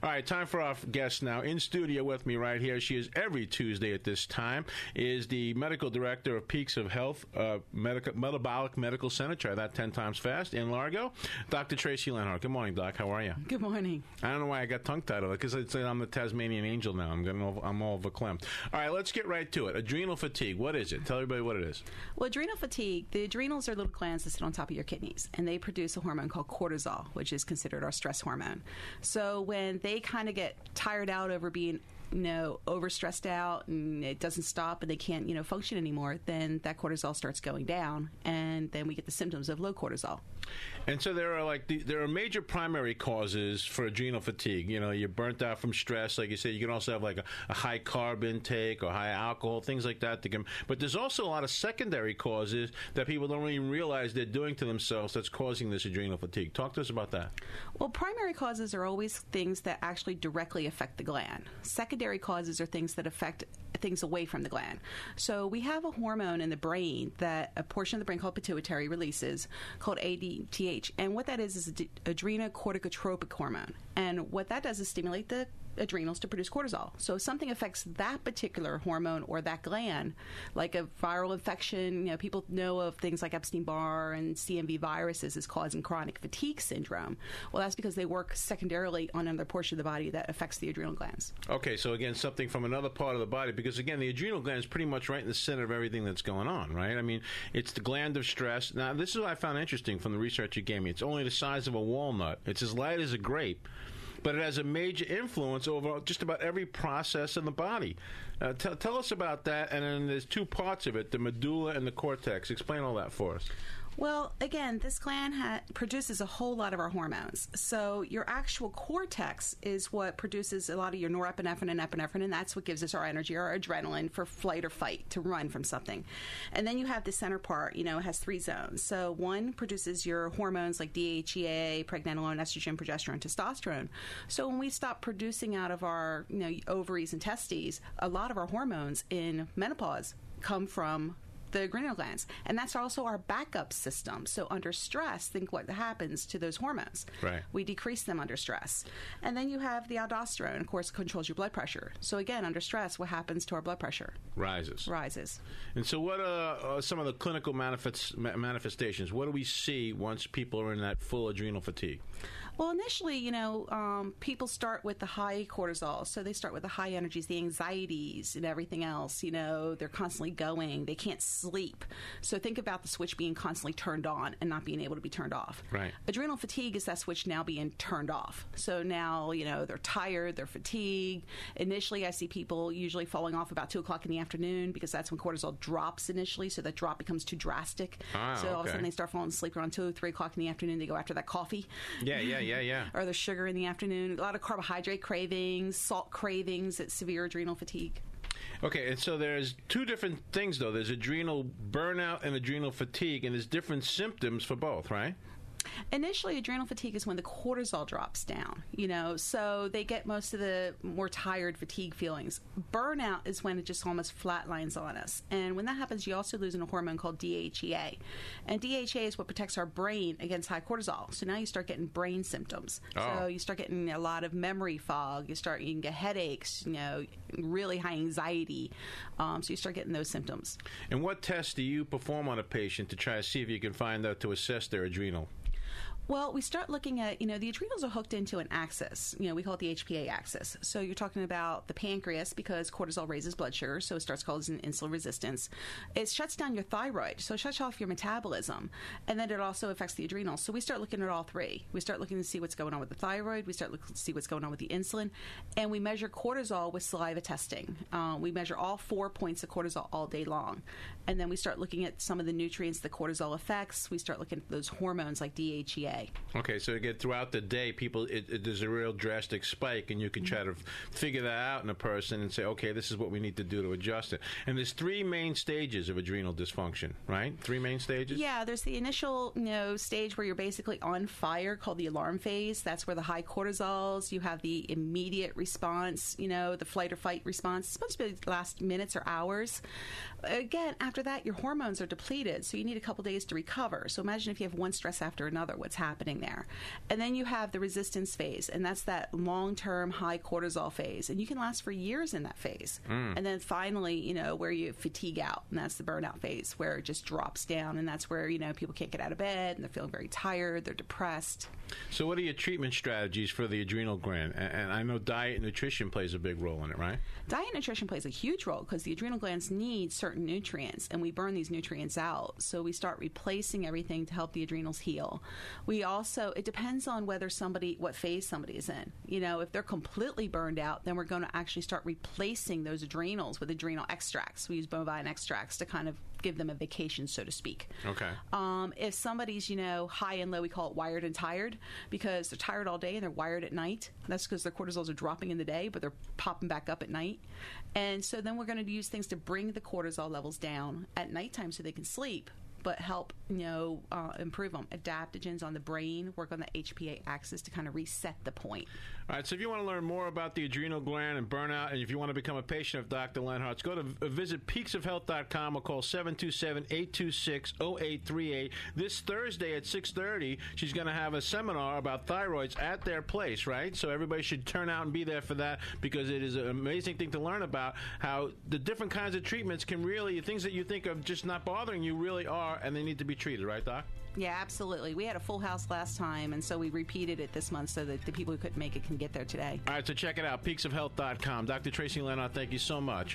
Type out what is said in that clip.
All right, time for our guest now. In studio with me right here, she is every Tuesday at this time, is the medical director of Peaks of Health Metabolic Medical Center. Try that 10 times fast in Largo. Dr. Tracy Lenhart. Good morning, Doc. How are you? Good morning. I don't know why I got tongue-tied because I'm the Tasmanian Angel now. I'm all verklempt. All right, let's get right to it. Adrenal fatigue. What is it? Tell everybody what it is. Well, adrenal fatigue, the adrenals are little glands that sit on top of your kidneys, and they produce a hormone called cortisol, which is considered our stress hormone. So when they kind of get tired out over being overstressed out and it doesn't stop and they can't, function anymore, then that cortisol starts going down, and then we get the symptoms of low cortisol. And so there are major primary causes for adrenal fatigue. You're burnt out from stress, like you said. You can also have like a high carb intake or high alcohol, things like that. But there's also a lot of secondary causes that people don't even realize they're doing to themselves that's causing this adrenal fatigue. Talk to us about that. Well, primary causes are always things that actually directly affect the gland. Secondary causes are things that affect things away from the gland. So we have a hormone in the brain that a portion of the brain called pituitary releases called ADTH. And what that is adrenocorticotropic hormone. And what that does is stimulate the adrenals to produce cortisol. So if something affects that particular hormone or that gland, like a viral infection, people know of things like Epstein-Barr and CMV viruses as causing chronic fatigue syndrome. Well, that's because they work secondarily on another portion of the body that affects the adrenal glands. Okay, so again, something from another part of the body, because again, the adrenal gland is pretty much right in the center of everything that's going on, right? I mean, it's the gland of stress. Now, this is what I found interesting from the research you gave me. It's only the size of a walnut. It's as light as a grape, but it has a major influence over just about every process in the body. Tell us about that, and then there's two parts of it, the medulla and the cortex. Explain all that for us. Well, again, this gland produces a whole lot of our hormones. So your actual cortex is what produces a lot of your norepinephrine and epinephrine, and that's what gives us our energy, our adrenaline for flight or fight, to run from something. And then you have the center part, it has three zones. So one produces your hormones like DHEA, pregnenolone, estrogen, progesterone, testosterone. So when we stop producing out of our ovaries and testes, a lot of our hormones in menopause come from the adrenal glands. And that's also our backup system. So under stress, think what happens to those hormones. Right. We decrease them under stress. And then you have the aldosterone, of course, controls your blood pressure. So again, under stress, what happens to our blood pressure? Rises. And so what are some of the clinical manifestations? What do we see once people are in that full adrenal fatigue? Well, initially, people start with the high cortisol. So they start with the high energies, the anxieties and everything else. They're constantly going. They can't sleep. So think about the switch being constantly turned on and not being able to be turned off. Right. Adrenal fatigue is that switch now being turned off. So now, they're tired, they're fatigued. Initially, I see people usually falling off about 2 o'clock in the afternoon because that's when cortisol drops initially. So that drop becomes too drastic. So all of a sudden they start falling asleep around 2 or 3 o'clock in the afternoon. They go after that coffee. Yeah. Or the sugar in the afternoon. A lot of carbohydrate cravings, salt cravings at severe adrenal fatigue. Okay, and so there's two different things, though. There's adrenal burnout and adrenal fatigue, and there's different symptoms for both, right? Initially, adrenal fatigue is when the cortisol drops down, so they get most of the more tired fatigue feelings. Burnout is when it just almost flatlines on us. And when that happens, you also lose a hormone called DHEA. And DHEA is what protects our brain against high cortisol. So now you start getting brain symptoms. So you start getting a lot of memory fog. You can get headaches, really high anxiety. So you start getting those symptoms. And what tests do you perform on a patient to try to see if you can find out to assess their adrenal? Well, we start looking at, the adrenals are hooked into an axis. We call it the HPA axis. So you're talking about the pancreas because cortisol raises blood sugar, so it starts causing insulin resistance. It shuts down your thyroid, so it shuts off your metabolism. And then it also affects the adrenals. So we start looking at all three. We start looking to see what's going on with the thyroid. We start looking to see what's going on with the insulin. And we measure cortisol with saliva testing. We measure all 4 points of cortisol all day long. And then we start looking at some of the nutrients that cortisol affects. We start looking at those hormones like DHEA. Okay, so again, throughout the day, there's a real drastic spike, and you can try to figure that out in a person and say, okay, this is what we need to do to adjust it. And there's three main stages of adrenal dysfunction, right? Three main stages? Yeah, there's the initial stage where you're basically on fire called the alarm phase. That's where the high cortisols, you have the immediate response, the flight or fight response. It's supposed to last minutes or hours. Again, after that, your hormones are depleted, so you need a couple days to recover. So imagine if you have one stress after another, what's happening. happening there. And then you have the resistance phase, and that's that long-term high cortisol phase. And you can last for years in that phase. And then finally, where you fatigue out, and that's the burnout phase, where it just drops down. And that's where, people can't get out of bed, and they're feeling very tired, they're depressed. So what are your treatment strategies for the adrenal gland? And I know diet and nutrition plays a big role in it, right? Diet and nutrition plays a huge role because the adrenal glands need certain nutrients, and we burn these nutrients out. So we start replacing everything to help the adrenals heal. We also, it depends on what phase somebody is in. If they're completely burned out, then we're going to actually start replacing those adrenals with adrenal extracts. We use bovine extracts to kind of give them a vacation, so to speak. Okay. If somebody's, high and low, we call it wired and tired, because they're tired all day and they're wired at night. That's because their cortisols are dropping in the day, but they're popping back up at night. And so then we're going to use things to bring the cortisol levels down at nighttime so they can sleep, but help, improve them. Adaptogens on the brain, work on the HPA axis to kind of reset the point. All right, so if you want to learn more about the adrenal gland and burnout, and if you want to become a patient of Dr. Lenhart's, go to visit peaksofhealth.com or call 727-826-0838. This Thursday at 6:30, she's going to have a seminar about thyroids at their place, right? So everybody should turn out and be there for that, because it is an amazing thing to learn about how the different kinds of treatments can really, things that you think of just not bothering you really are, and they need to be treated, right, Doc? Yeah, absolutely. We had a full house last time, and so we repeated it this month so that the people who couldn't make it can get there today. All right, so check it out, peaksofhealth.com. Dr. Tracy Lenhart, thank you so much.